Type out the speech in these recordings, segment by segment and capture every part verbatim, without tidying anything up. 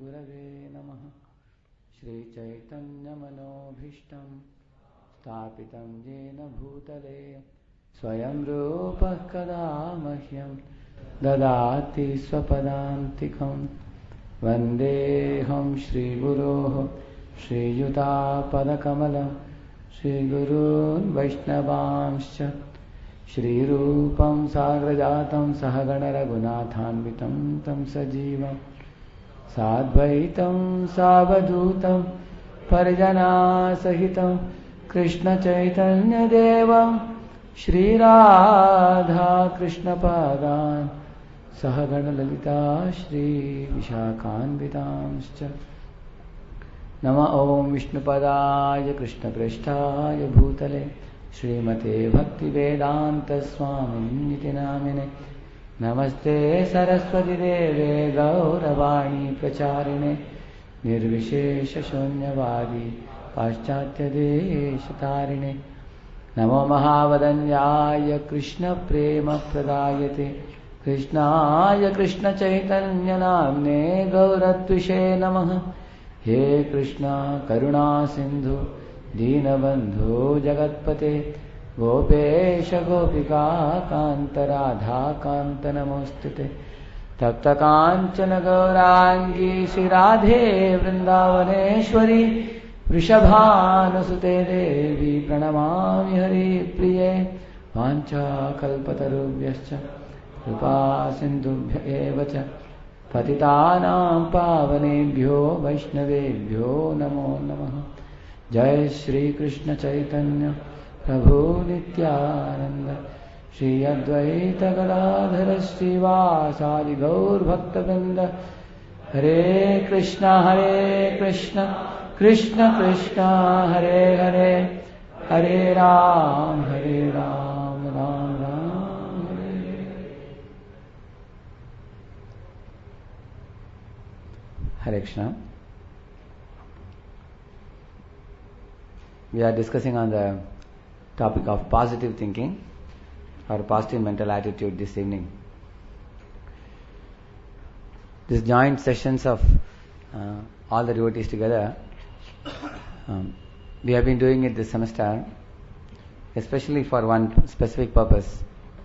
Gurave Namaha. Shri Chaitanya Manobhishtam Stapitam Jena Bhutale Swayam Rupa Kada Mahyam Dadati Swapadantikam Vandeham Shri Guroho Shri Yuta Padakamalam Shri Gurun Vaishnavamscha Shri Rupam Sagrajatam Sahagana Raghunathanvitam Tam Sajivam Sadvaitam Savadhutam Parijana Sahitam Krishna Chaitanya Devam Shri Radha Krishna Padan Sahagana Lalita Shri Vishakhanvitamscha Nama Om Vishnupadaya Krishna Prishtaya Bhutale Srimate Bhakti Vedanta Swami Niti Namine Namaste Saraswati Deve Gauravani Pracharine Nirvishesha Shunyavadi Paschatya Deshatarine Namo Mahavadanyaya Krishna Prema Pradayate Krishnaya Krishna Chaitanya Namne Gauratvishe Namaha He Krishna Karuna Sindhu Deenabandhu Jagatpate Gopesha Gopika Kanta Radha Kanta Namostute Tapta Kanchana Gaurangi Shri Radhe Vrindavaneshwari Vrishabhanusute Devi Pranamami Hari Priye Vancha Kalpatarubhyascha Kripa Sindhubhya Evacha Patitanam Pavanebhyo Vaishnavebhyo Namo Namaha Jai Shri Krishna Chaitanya Prabhu Nityananda Shri Advaita Gadadhara Srivasadi Gaur Bhaktavinda Hare Krishna Hare Krishna Krishna Krishna Hare Hare Hare Ram Hare Ram Ram Ram Hare Hare Krishna. We are discussing on the topic of positive thinking or positive mental attitude this evening. These joint sessions of uh, all the devotees together, um, we have been doing it this semester, especially for one specific purpose.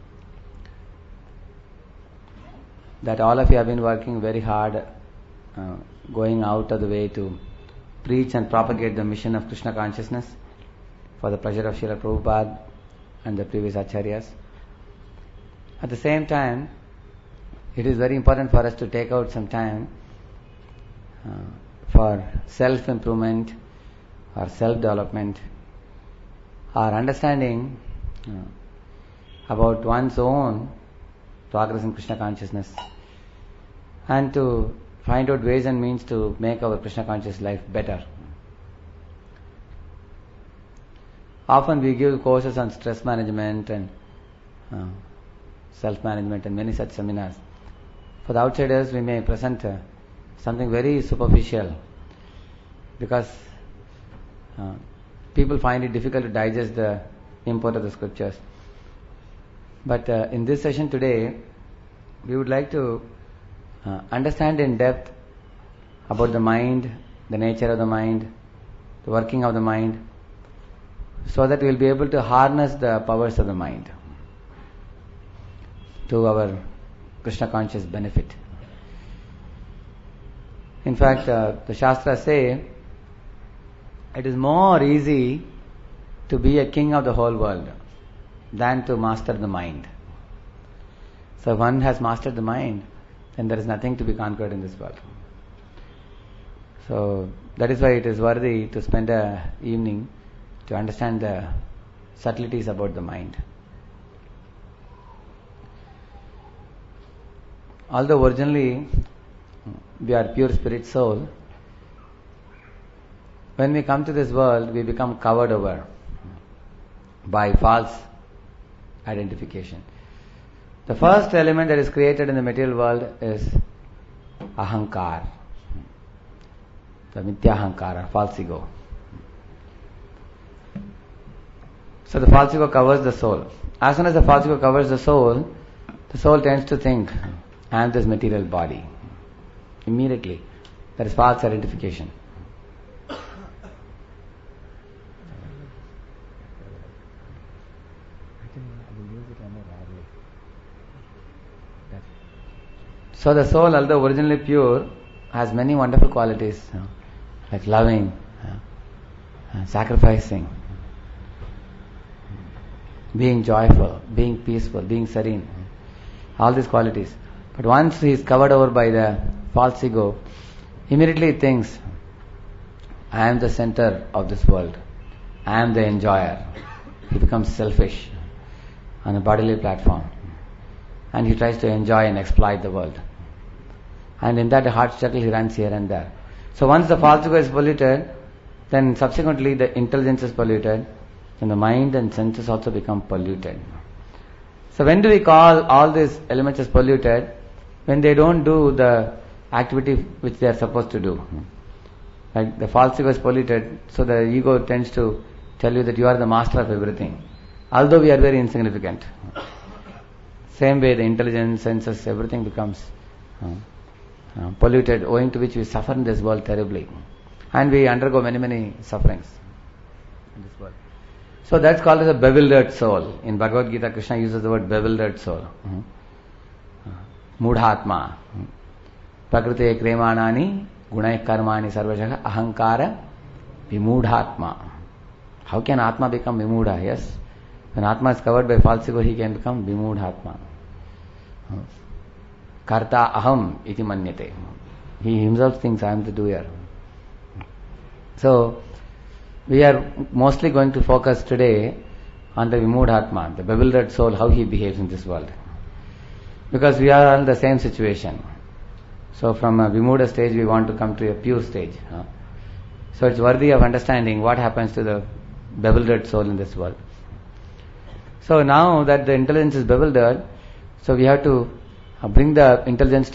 That all of you have been working very hard, uh, going out of the way to preach and propagate the mission of Krishna consciousness for the pleasure of Srila Prabhupada and the previous Acharyas. At the same time, it is very important for us to take out some time uh, for self-improvement or self-development or understanding uh, about one's own progress in Krishna consciousness and to find out ways and means to make our Krishna conscious life better. Often we give courses on stress management and uh, self-management and many such seminars. For the outsiders, we may present uh, something very superficial because uh, people find it difficult to digest the import of the scriptures. But uh, in this session today, we would like to uh, understand in depth about the mind, the nature of the mind, the working of the mind, so that we will be able to harness the powers of the mind to our Krishna conscious benefit. In fact, uh, the Shastras say it is more easy to be a king of the whole world than to master the mind. So if one has mastered the mind, then there is nothing to be conquered in this world. So that is why it is worthy to spend an evening to understand the subtleties about the mind. Although originally we are pure spirit soul, when we come to this world, we become covered over by false identification. The first element that is created in the material world is ahankar, the mithyahankara, false ego. So the false ego covers the soul. As soon as the false ego covers the soul, the soul tends to think, I am this material body. Immediately. That is false identification. So the soul, although originally pure, has many wonderful qualities, you know, like loving, uh, sacrificing, being joyful, being peaceful, being serene. All these qualities. But once he is covered over by the false ego, immediately he thinks, I am the center of this world. I am the enjoyer. He becomes selfish on a bodily platform. And he tries to enjoy and exploit the world. And in that heart struggle he runs here and there. So once the false ego is polluted, then subsequently the intelligence is polluted, and the mind and senses also become polluted. So when do we call all these elements as polluted? When they don't do the activity which they are supposed to do. Like the false ego is polluted, so the ego tends to tell you that you are the master of everything, although we are very insignificant. Same way the intelligence, senses, everything becomes uh, uh, polluted, owing to which we suffer in this world terribly. And we undergo many, many sufferings in this world. So that's called as a bewildered soul. In Bhagavad Gita, Krishna uses the word bewildered soul. Mudhatma. Prakriti kremanani gunai karmani sarvajaka ahankara vimudhatma. How can Atma become vimudha? Yes. When Atma is covered by false ego, he can become vimudhatma. Karta aham iti manyate. He himself thinks I am the doer. So, we are mostly going to focus today on the Vimudhatma, the bewildered soul, how he behaves in this world. Because we are in the same situation. So from a Vimuda stage we want to come to a pure stage. So it's worthy of understanding what happens to the bewildered soul in this world. So now that the intelligence is bewildered, so we have to bring the intelligence